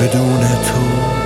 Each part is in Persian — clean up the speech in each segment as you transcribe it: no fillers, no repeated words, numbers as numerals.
بدون تو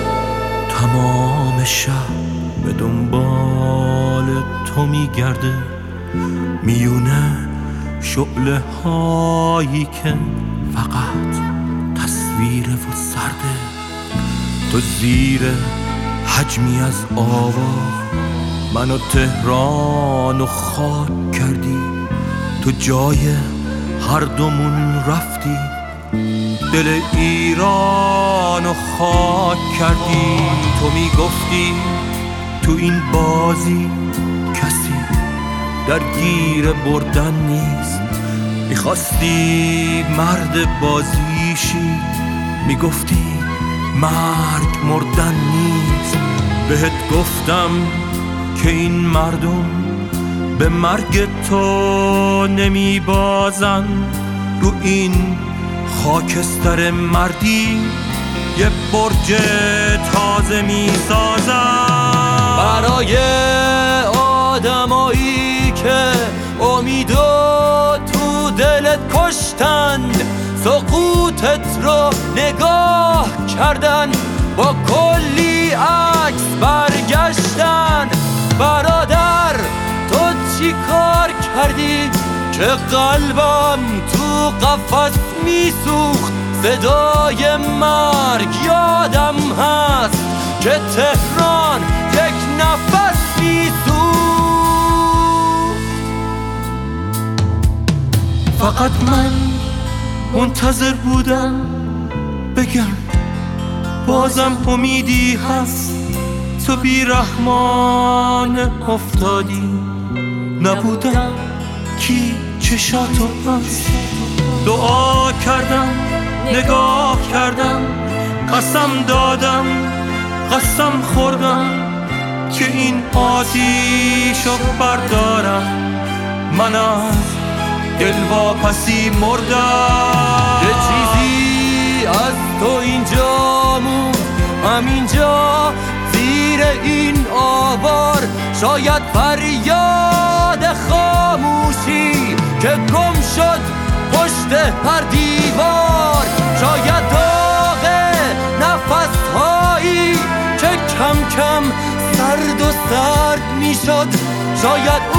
تمام شب به دنبال تو میگرده، میونه شعله هایی که فقط تصویره و سرده. تو زیر حجمی از آوار منو تهران و خاک کردی، تو جای هر دومون رفتی، دل ایران و خاک کردی. تو میگفتی تو این بازی کسی درگیر بردن نیست، میخواستی مرد بازیشی، میگفتی مرگ مردن نیست. بهت گفتم که این مردم به مرگ تو نمیبازن، رو این خاکستر مردی یه برج تازه میسازن. برای آدمایی که امیدو تو دلت کشتن، سقوطت رو نگاه کردن، با کلی عکس برگشتن. برادر تو چی کار کردی که قلبم تو قفس میسوخت؟ صدای مرگ یادم هست که تهران یک نفس میسوخت. فقط من منتظر بودم بگم بازم امیدی هست، تو بیرحمان افتادی. نبودم کی چشاتو هست، دعا کردم نگاه کردم، قسم دادم قسم خوردم که این آتیشو بردارم. من از دلواپسی مردم. یه چیزی از تو اینجا موند، همینجا زیر این آوار، شاید فریاد خاموشی که گم شد پشت هر دیوار، شاید داغ نفسهایی که کم کم سرد و سرد می شد، شاید